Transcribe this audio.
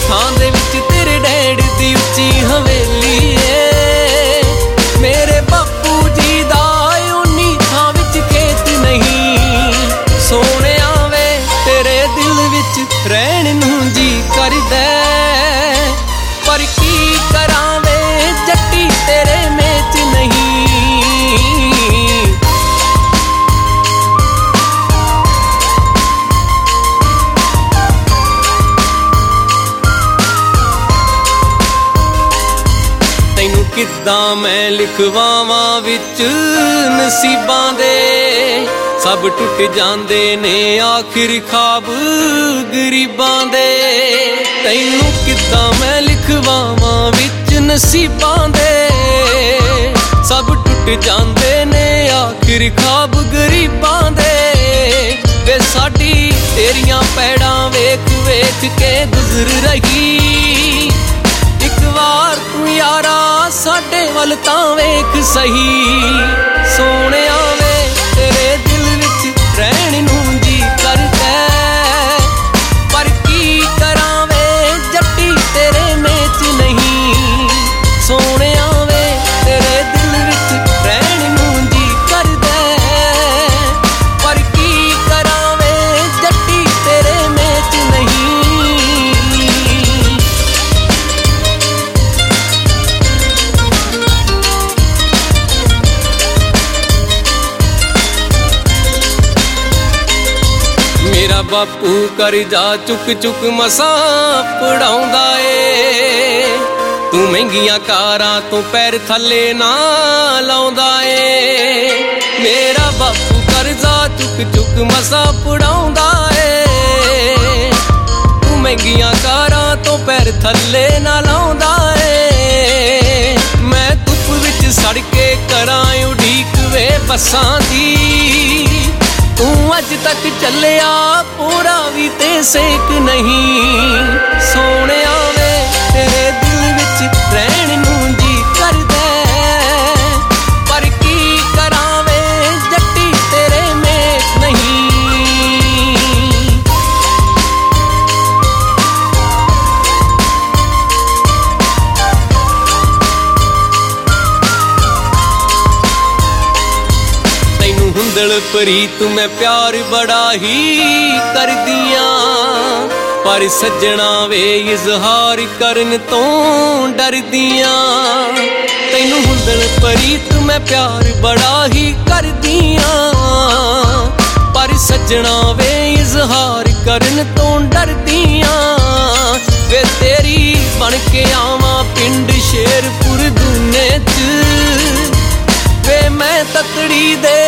ਥਾਂ ਦੇ ਵਿੱਚ ਤੇਰੇ ਡੈਡ ਦੀ ਉੱਚੀ ਹਵੇਲੀ ਏ। ਮੇਰੇ ਬਾਪੂ ਜੀ ਦਾ ਉਨੀ ਥਾਂ ਵਿੱਚ ਖੇਤ ਨਹੀਂ। ਸੋਹਣਿਆ ਵੇ ਤੇਰੇ ਦਿਲ ਵਿੱਚ ਰਹਿਣ ਨੂੰ ਜੀ ਕਰਦਾ, ਪਰ ਕੀ ਕਰਾਂ ਵੇ ਜੱਟੀ ਤੇਰੇ ਮੇਚ ਨਹੀਂ। ਤੈਨੂੰ ਕਿੱਦਾਂ ਮੈਂ ਲਿਖਵਾਵਾਂ ਵਿੱਚ ਨਸੀਬਾਂ ਦੇ, ਸਭ ਟੁੱਟ ਜਾਂਦੇ ਨੇ ਆਖਿਰ ਖਾਬ ਗਰੀਬਾਂ ਦੇ। ਤੈਨੂੰ ਕਿੱਦਾਂ ਮੈਂ ਲਿਖਵਾਵਾਂ ਵਿੱਚ ਨਸੀਬਾਂ ਦੇ, ਸਭ ਟੁੱਟ ਜਾਂਦੇ ਨੇ ਆਖਿਰ ਖਾਬ ਗਰੀਬਾਂ ਦੇ। ਵੇ ਸਾਡੀ ਤੇਰੀਆਂ ਪੈੜਾਂ ਵੇਖ ਵੇਖ ਕੇ ਗੁਜ਼ਰ ਰਹੀ। ਇੱਕ ਵਾਰ ਤੂੰ ਯਾਰਾ ਸਾਡੇ ਵੱਲ ਤਾਂ ਵੇਖ ਸਹੀ। ਸੋਹਣਿਆ ਵੇ ਤੇਰੇ ਦਿਲ ਵਿੱਚ ਰਹਿਣ ਨੂੰ ਜੀ ਕਰਦਾ, ਪਰ ਕੀ ਕਰਾਂ ਵੇ ਜੱਟੀ ਤੇਰੇ ਮੇਚ ਨਹੀਂ। ਸੋਹਣਿਆ ਵੇ ਤੇਰੇ ਦਿਲ ਵਿੱਚ ਰਹਿਣ ਨੂੰ ਜੀ ਕਰਦਾ, ਪਰ ਕੀ ਕਰਾਂ ਵੇ ਜੱਟੀ ਤੇਰੇ ਮੇਚ ਨਹੀਂ। ਮੇਰਾ ਬਾਪੂ ਕਰਜ਼ਾ ਚੁੱਕ ਚੁੱਕ ਮਸਾਂ ਪੜਾਉਂਦਾ ਏ। ਤੂੰ ਮਹਿੰਗੀਆਂ ਕਾਰਾਂ ਤੋਂ ਪੈਰ ਥੱਲੇ ਨਾ ਲਾਉਂਦਾ ਏ। ਮੇਰਾ ਬਾਪੂ ਕਰਜ਼ਾ ਚੁੱਕ ਚੁੱਕ ਮਸਾਂ ਪੜਾਉਂਦਾ ਏ। ਤੂੰ ਮਹਿੰਗੀਆਂ ਕਾਰਾਂ ਤੋਂ ਪੈਰ ਥੱਲੇ ਨਾ ਲਾਉਂਦਾ ਏ। ਮੈਂ ਧੁੱਪ ਵਿੱਚ ਸੜ ਕੇ ਕਰਾਂ ਉਡੀਕ ਵੇ ਬੱਸਾਂ ਦੀ। ਤੂੰ ਅੱਜ ਤੱਕ ਚੱਲਿਆ ਪੂਰਾ ਵੀ ਤੇ ਸੇਕ ਨਹੀਂ। ਸੋਹਣਿਆ ਵੇ ਤੇਰੇ ਦਿਲ ਵਿੱਚ ਰਹਿਣ ਨੂੰ ਜੀ ਕਰਦਾ, ਪਰ ਕੀ ਕਰਾਂ ਵੇ ਜੱਟੀ ਤੇਰੇ ਮੇਚ ਨਹੀਂ। ਤੈਨੂੰ ਹੁੰਦਲ ਪ੍ਰੀਤ ਮੈਂ ਪਿਆਰ ਬੜਾ ਹੀ ਕਰਦੀਆਂ, ਪਰ ਸੱਜਣਾ ਵੇ ਇਜ਼ਹਾਰ ਕਰਨ ਤੋਂ ਡਰਦੀਆਂ। ਤੈਨੂੰ ਹੁੰਦਲ ਪ੍ਰੀਤ ਮੈਂ ਪਿਆਰ ਬੜਾ ਹੀ ਕਰਦੀਆਂ, ਪਰ ਸੱਜਣਾ ਵੇ ਇਜ਼ਹਾਰ ਕਰਨ ਤੋਂ ਡਰਦੀਆਂ। ਵੇ ਤੇਰੀ ਬਣ ਕੇ ਆਵਾਂ ਪਿੰਡ ਸ਼ੇਰਪੁਰ ਦੂਨੇ ਚ, ਵੇ ਮੈਂ ਤਤੜੀ ਦੇ